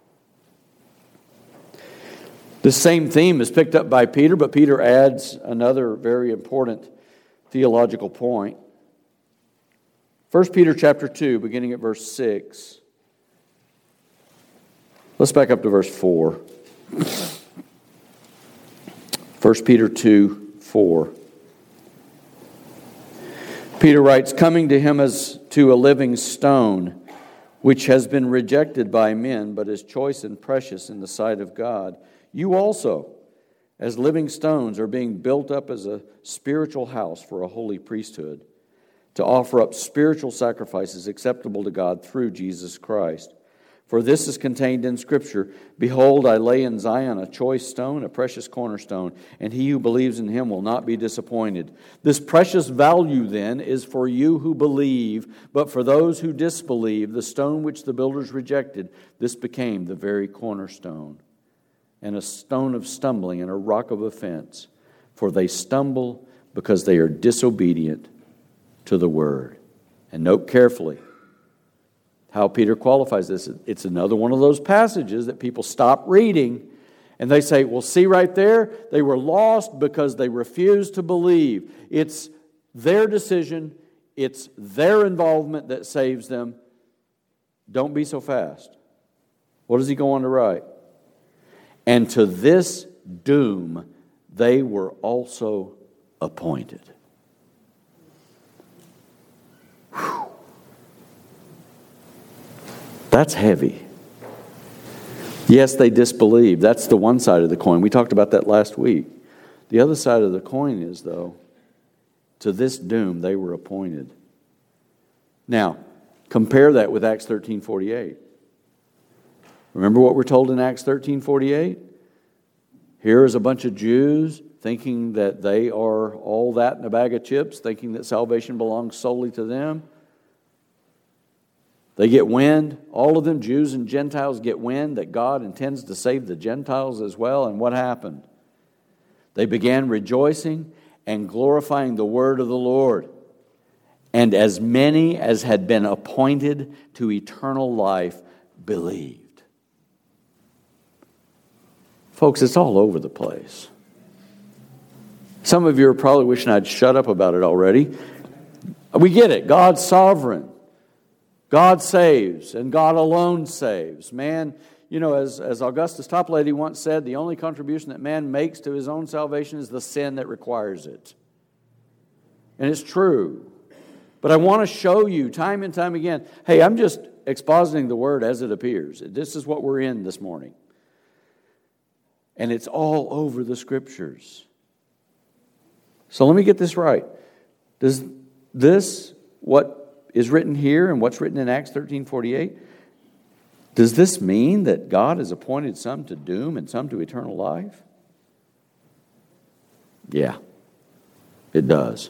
This same theme is picked up by Peter, but Peter adds another very important theological point. 1 Peter chapter 2, beginning at verse 6. Let's back up to verse 4. 1 Peter 2, 4. Peter writes, coming to him as to a living stone, which has been rejected by men, but is choice and precious in the sight of God. You also, as living stones, are being built up as a spiritual house for a holy priesthood, to offer up spiritual sacrifices acceptable to God through Jesus Christ. For this is contained in Scripture, behold, I lay in Zion a choice stone, a precious cornerstone, and he who believes in him will not be disappointed. This precious value, then, is for you who believe, but for those who disbelieve, the stone which the builders rejected, this became the very cornerstone, and a stone of stumbling and a rock of offense. For they stumble because they are disobedient to the word. And note carefully how Peter qualifies this. It's another one of those passages that people stop reading and they say, well, see right there, they were lost because they refused to believe. It's their decision, it's their involvement that saves them. Don't be so fast. What does he go on to write? And to this doom they were also appointed. Whew. That's heavy. Yes, they disbelieved. That's the one side of the coin. We talked about that last week. The other side of the coin is, though, to this doom they were appointed. Now, compare that with Acts 13:48. Remember what we're told in Acts 13:48? Here is a bunch of Jews thinking that they are all that in a bag of chips, thinking that salvation belongs solely to them. They get wind, all of them, Jews and Gentiles, get wind that God intends to save the Gentiles as well. And what happened? They began rejoicing and glorifying the word of the Lord. And as many as had been appointed to eternal life believed. Folks, it's all over the place. Some of you are probably wishing I'd shut up about it already. We get it. God's sovereign. God saves, and God alone saves. Man, as Augustus Toplady once said, the only contribution that man makes to his own salvation is the sin that requires it. And it's true. But I want to show you time and time again, hey, I'm just expositing the word as it appears. This is what we're in this morning. And it's all over the Scriptures. So let me get this right. Does this, what is written here and what's written in Acts 13:48, does this mean that God has appointed some to doom and some to eternal life? Yeah, it does.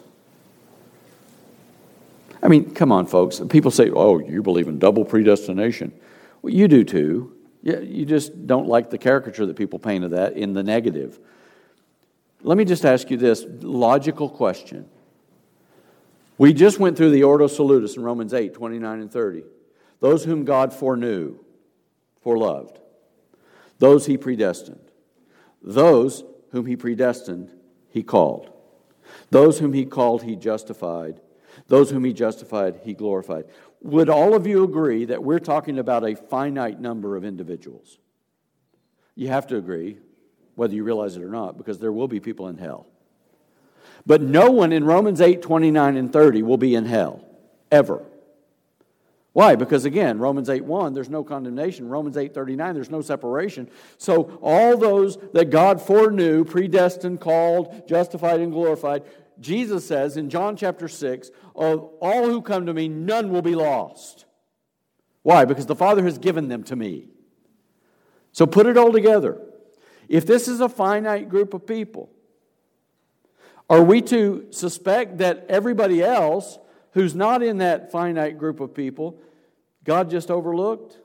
I mean, come on, folks. People say, oh, you believe in double predestination. Well, you do too. Yeah, you just don't like the caricature that people paint of that in the negative. Let me just ask you this logical question. We just went through the Ordo Salutis in Romans 8, 29 and 30. Those whom God foreknew, foreloved. Those He predestined. Those whom He predestined, He called. Those whom He called, He justified. Those whom He justified, He glorified. Would all of you agree that we're talking about a finite number of individuals? You have to agree, whether you realize it or not, because there will be people in hell. But no one in Romans 8, 29 and 30 will be in hell, ever. Why? Because again, Romans 8:1, there's no condemnation. Romans 8:39, there's no separation. So all those that God foreknew, predestined, called, justified, and glorified, Jesus says in John chapter 6, of all who come to me, none will be lost. Why? Because the Father has given them to me. So put it all together. If this is a finite group of people, are we to suspect that everybody else who's not in that finite group of people, God just overlooked?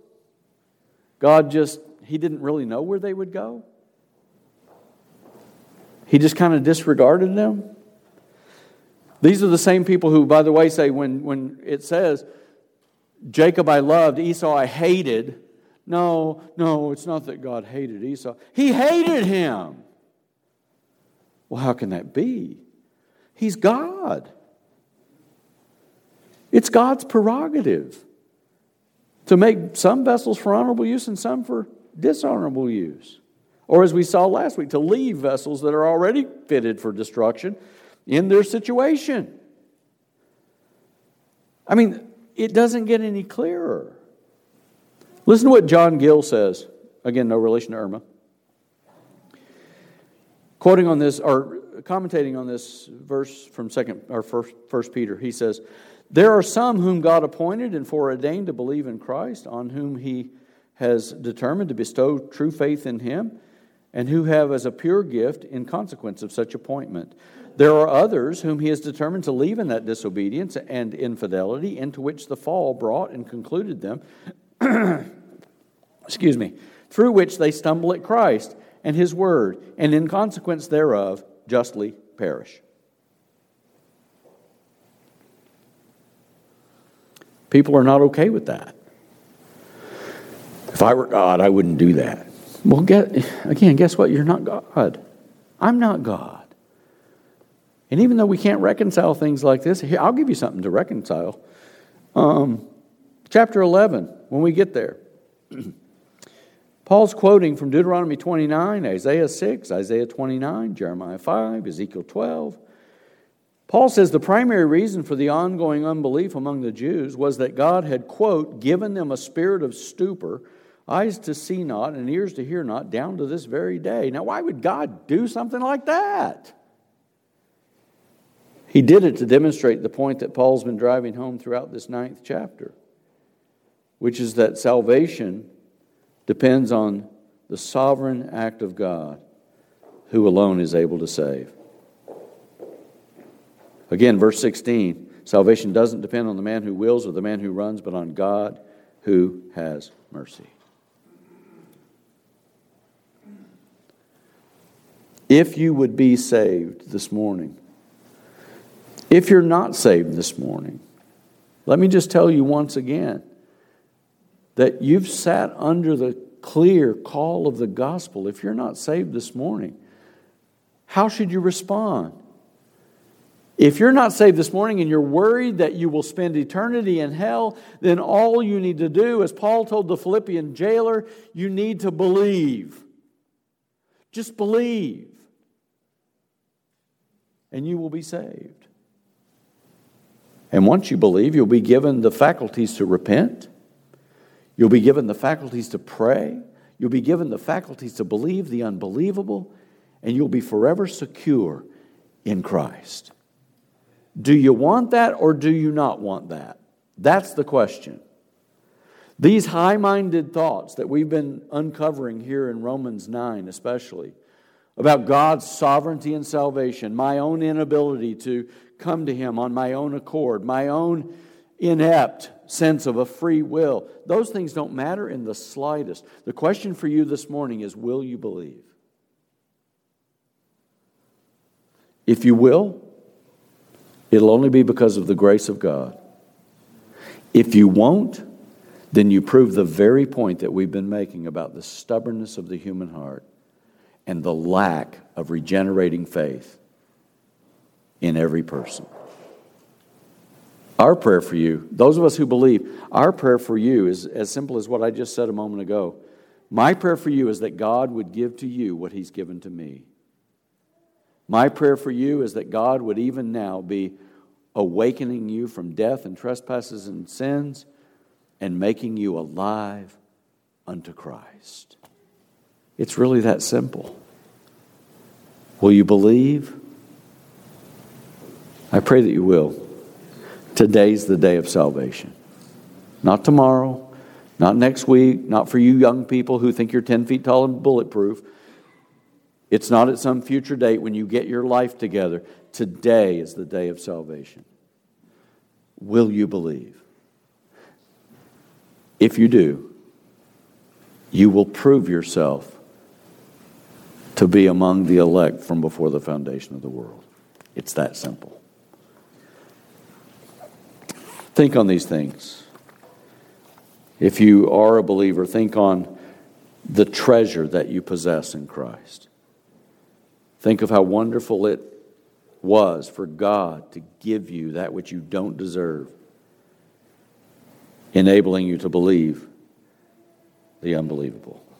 He didn't really know where they would go? He just kind of disregarded them? These are the same people who, by the way, say when it says, Jacob I loved, Esau I hated. No, it's not that God hated Esau. He hated him. Well, how can that be? He's God. It's God's prerogative to make some vessels for honorable use and some for dishonorable use. Or as we saw last week, to leave vessels that are already fitted for destruction in their situation. I mean, it doesn't get any clearer. Listen to what John Gill says. Again, no relation to Irma. Quoting on this, or commentating on this verse from First Peter, he says, there are some whom God appointed and foreordained to believe in Christ, on whom He has determined to bestow true faith in Him, and who have as a pure gift in consequence of such appointment. There are others whom He has determined to leave in that disobedience and infidelity into which the fall brought and concluded them, through which they stumble at Christ and His word, and in consequence thereof justly perish. People are not okay with that. If I were God, I wouldn't do that. Well, guess what? You're not God. I'm not God. And even though we can't reconcile things like this, here, I'll give you something to reconcile. Chapter 11, when we get there. Paul's quoting from Deuteronomy 29, Isaiah 6, Isaiah 29, Jeremiah 5, Ezekiel 12. Paul says the primary reason for the ongoing unbelief among the Jews was that God had, quote, given them a spirit of stupor, eyes to see not and ears to hear not, down to this very day. Now, why would God do something like that? He did it to demonstrate the point that Paul's been driving home throughout this 9th chapter, which is that salvation depends on the sovereign act of God, who alone is able to save. Again, verse 16, salvation doesn't depend on the man who wills or the man who runs, but on God who has mercy. If you would be saved this morning, if you're not saved this morning, let me just tell you once again that you've sat under the clear call of the gospel. If you're not saved this morning, how should you respond? If you're not saved this morning and you're worried that you will spend eternity in hell, then all you need to do, as Paul told the Philippian jailer, you need to believe. Just believe. And you will be saved. And once you believe, you'll be given the faculties to repent. You'll be given the faculties to pray. You'll be given the faculties to believe the unbelievable. And you'll be forever secure in Christ. Do you want that or do you not want that? That's the question. These high-minded thoughts that we've been uncovering here in Romans 9 especially, about God's sovereignty and salvation, my own inability to come to Him on my own accord, my own inept sense of a free will, those things don't matter in the slightest. The question for you this morning is, will you believe? If you will, it'll only be because of the grace of God. If you won't, then you prove the very point that we've been making about the stubbornness of the human heart and the lack of regenerating faith in every person. Our prayer for you, those of us who believe, our prayer for you is as simple as what I just said a moment ago. My prayer for you is that God would give to you what He's given to me. My prayer for you is that God would even now be awakening you from death and trespasses and sins and making you alive unto Christ. It's really that simple. Will you believe? I pray that you will. Today's the day of salvation. Not tomorrow, not next week, not for you young people who think you're 10 feet tall and bulletproof. It's not at some future date when you get your life together. Today is the day of salvation. Will you believe? If you do, you will prove yourself to be among the elect from before the foundation of the world. It's that simple. Think on these things. If you are a believer, think on the treasure that you possess in Christ. Think of how wonderful it was for God to give you that which you don't deserve, enabling you to believe the unbelievable.